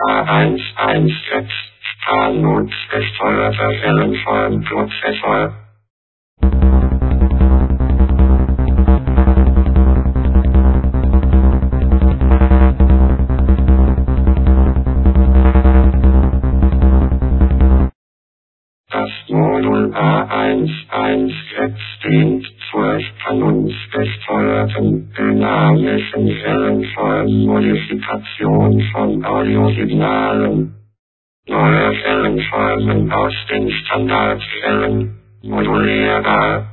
A116 strahlungsgesteuerter Wellenformprozessor. Das Modul A116 dient zur spannungsgesteuerten dynamischen Wellenformmodifikation von Audiosignalen. Neue Wellenformen aus den Standardquellen, modulierbar,